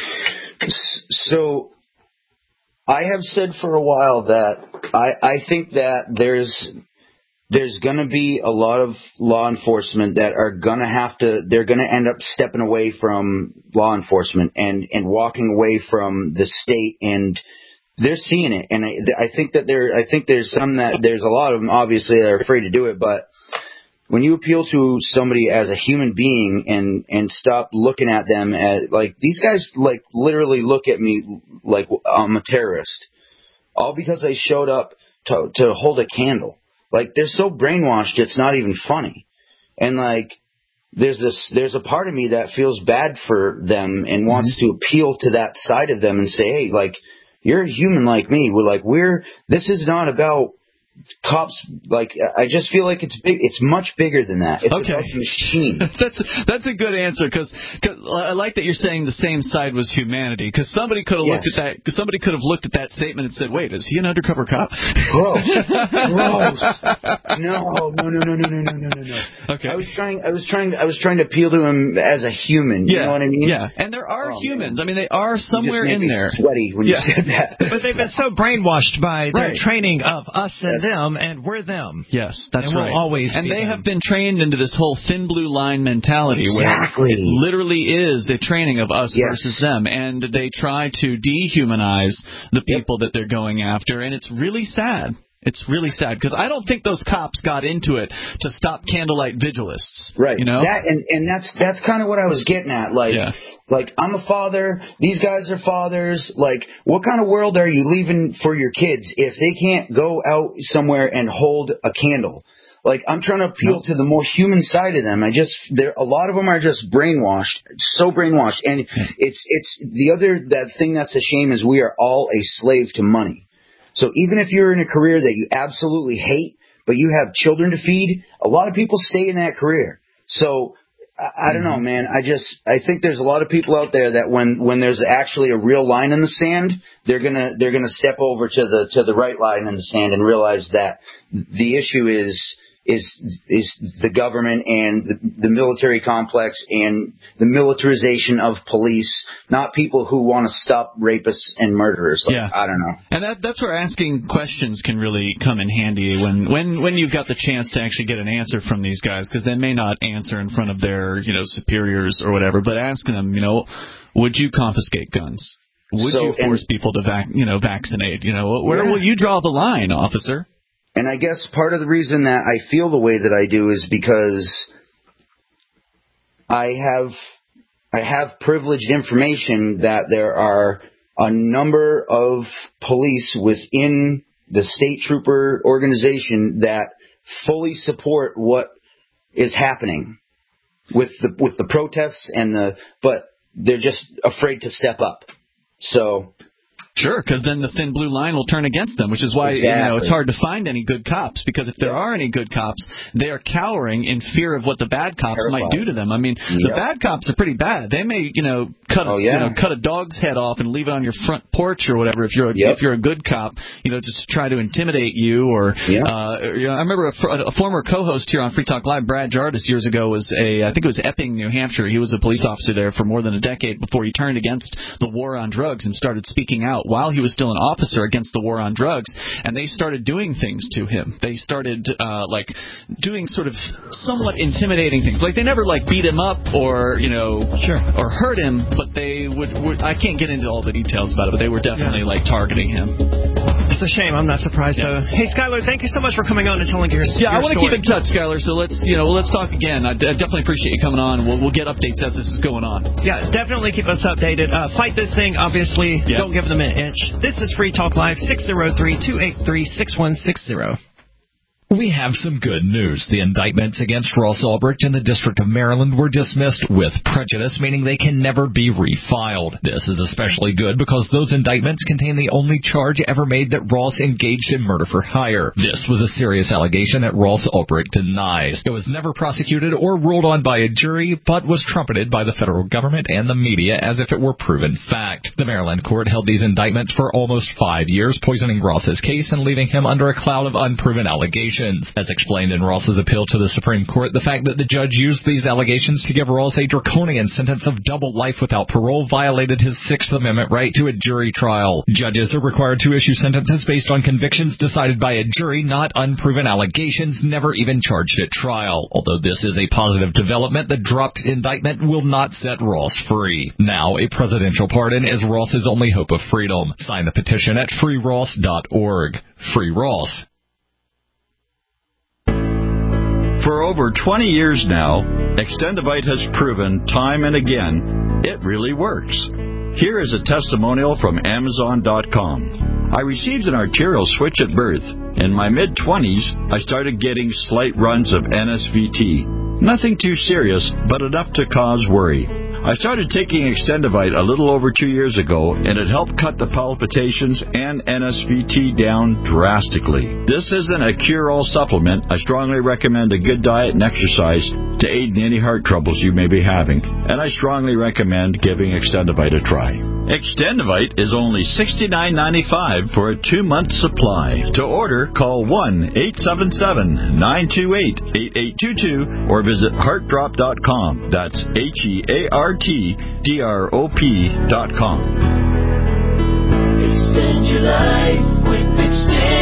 So I have said for a while that I, I think that there's there's going to be a lot of law enforcement that are going to have to, they're going to end up stepping away from law enforcement and, and walking away from the state, and they're seeing it. And I, I think that there, I think there's some that, there's a lot of them obviously that are afraid to do it, but when you appeal to somebody as a human being and, and stop looking at them as, like, these guys, like, literally look at me like I'm a terrorist, all because I showed up to, to hold a candle. Like, they're so brainwashed, it's not even funny. And, like, there's this, there's a part of me that feels bad for them and wants mm-hmm. to appeal to that side of them and say, hey, like, you're a human like me. We're like, we're, this is not about cops. Like, I just feel like it's big. It's much bigger than that. It's okay. about the machine. that's that's a good answer, because I like that you're saying the same side was humanity. Because somebody could have yes. looked at that. Cause somebody could have looked at that statement and said, "Wait, is he an undercover cop?" Gross, gross. No, no, no, no, no, no, no, no, no. Okay. I was trying. I was trying. I was trying to appeal to him as a human. Yeah. You know what I mean? Yeah. And there are oh, humans. Man. I mean, they are somewhere you just made in me there. Sweaty when yeah. you said that. But they've been so brainwashed by their right. training of us and them, and we're them. Yes, that's and right. We'll always and be they them. have been trained into this whole thin blue line mentality, exactly. where it literally is a training of us yes. versus them, and they try to dehumanize the people yep. that they're going after, and it's really sad. It's really sad because I don't think those cops got into it to stop candlelight vigilists. Right. You know? That and, and that's that's kind of what I was getting at. Like, yeah. like I'm a father. These guys are fathers. Like, what kind of world are you leaving for your kids if they can't go out somewhere and hold a candle? Like, I'm trying to appeal to the more human side of them. I just, there, a lot of them are just brainwashed, so brainwashed. And it's, it's the other, that thing that's a shame is we are all a slave to money. So even if you're in a career that you absolutely hate, but you have children to feed, a lot of people stay in that career. So I, I don't know, man. I just, I think there's a lot of people out there that when, when there's actually a real line in the sand, they're gonna, they're gonna step over to the, to the right line in the sand and realize that the issue is, is is the government and the, the military complex and the militarization of police, not people who want to stop rapists and murderers. Like, yeah. I don't know. And that that's where asking questions can really come in handy when, when, when you've got the chance to actually get an answer from these guys, because they may not answer in front of their, you know, superiors or whatever, but asking them, you know, would you confiscate guns? Would so, you force and, people to vac, you know, vaccinate? You know, where yeah. will you draw the line, officer? And I guess part of the reason that I feel the way that I do is because I have I have privileged information that there are a number of police within the state trooper organization that fully support what is happening with the with the protests and the but they're just afraid to step up. So Sure, because then the thin blue line will turn against them, which is why exactly. you know it's hard to find any good cops, because if there yeah. are any good cops, they are cowering in fear of what the bad cops Terrified. might do to them. I mean, yep. the bad cops are pretty bad. They may, you know, cut a, oh, yeah. you know, cut a dog's head off and leave it on your front porch or whatever. If you're a, yep. if you're a good cop, you know, just try to intimidate you. Or yep. uh, you know, I remember a, a former co-host here on Free Talk Live, Brad Jardis, years ago was a I think it was Epping, New Hampshire. He was a police officer there for more than a decade before he turned against the war on drugs and started speaking out while he was still an officer against the war on drugs, and they started doing things to him. They started uh, like doing sort of somewhat intimidating things. Like they never like beat him up or you know sure. or hurt him, but they would, would. I can't get into all the details about it, but they were definitely yeah. like targeting him. It's a shame. I'm not surprised yeah. though. Hey, Skylar, thank you so much for coming on and telling your yeah. your I want to keep in touch, Skylar. So let's you know let's talk again. I, d- I definitely appreciate you coming on. We'll we'll get updates as this is going on. Yeah, definitely keep us updated. Uh, fight this thing, obviously. Yeah. Don't give them an inch. This is Free Talk Live. six oh three, two eight three, six one six zero. We have some good news. The indictments against Ross Ulbricht in the District of Maryland were dismissed with prejudice, meaning they can never be refiled. This is especially good because those indictments contain the only charge ever made that Ross engaged in murder for hire. This was a serious allegation that Ross Ulbricht denies. It was never prosecuted or ruled on by a jury, but was trumpeted by the federal government and the media as if it were proven fact. The Maryland court held these indictments for almost five years, poisoning Ross's case and leaving him under a cloud of unproven allegations. As explained in Ross's appeal to the Supreme Court, the fact that the judge used these allegations to give Ross a draconian sentence of double life without parole violated his Sixth Amendment right to a jury trial. Judges are required to issue sentences based on convictions decided by a jury, not unproven allegations never even charged at trial. Although this is a positive development, the dropped indictment will not set Ross free. Now, a presidential pardon is Ross's only hope of freedom. Sign the petition at free ross dot org. Free Ross. For over twenty years now, Extendivite has proven time and again it really works. Here is a testimonial from Amazon dot com. I received an arterial switch at birth. In my mid-twenties, I started getting slight runs of N S V T. Nothing too serious, but enough to cause worry. I started taking Extendivite a little over two years ago, and it helped cut the palpitations and N S V T down drastically. This isn't a cure-all supplement. I strongly recommend a good diet and exercise to aid in any heart troubles you may be having, and I strongly recommend giving Extendivite a try. Extendivite is only sixty-nine ninety-five for a two-month supply. To order, call one eight seven seven, nine two eight, eight eight two two or visit heart drop dot com. That's H E A R T D R O P dot com. Extend your life with Extend.